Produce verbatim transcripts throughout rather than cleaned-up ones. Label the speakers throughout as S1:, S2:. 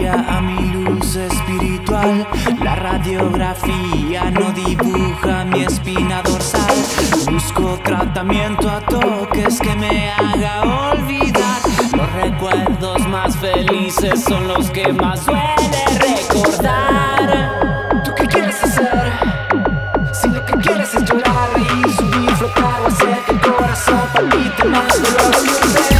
S1: guía a mi luz espiritual. La radiografía no dibuja mi espina dorsal. Busco tratamiento a toques que me haga olvidar. Los recuerdos más felices son los que más duele recordar. ¿Tú qué quieres hacer? Si lo que quieres es llorar, reír, subir, flotar o hacer que el corazón palpite más dolor que un rey.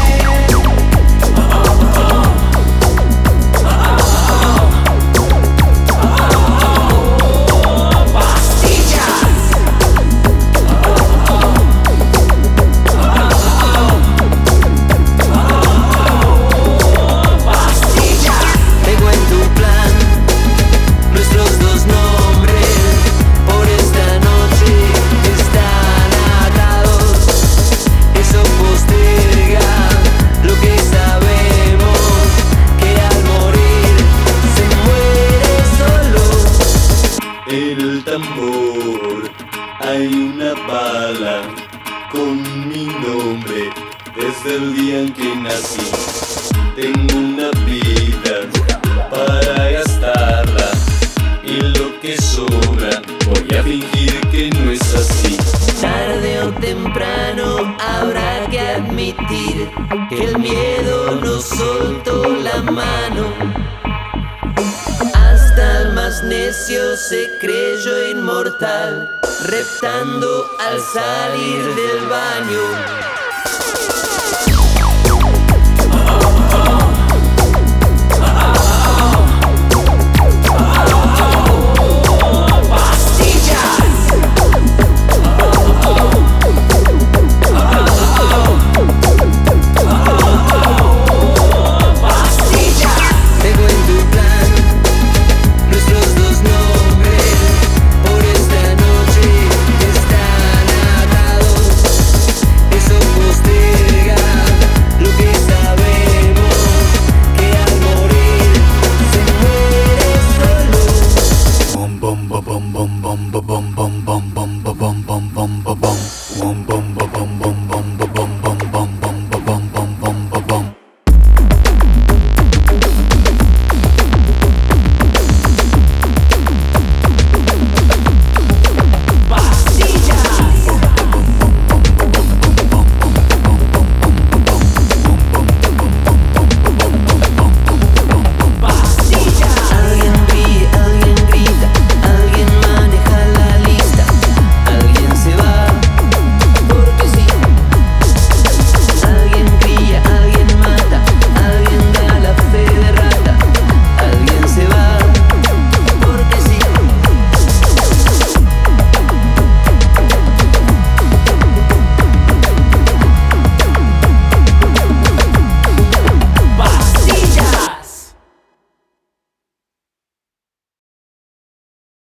S2: El tambor, hay una bala con mi nombre desde el día en que nací. Tengo una vida para gastarla y lo que sobra voy a fingir que no es así.
S3: Tarde o temprano habrá que admitir que el miedo nos soltó la mano. Hasta el más necio se creyó inmortal, reptando al salir del baño.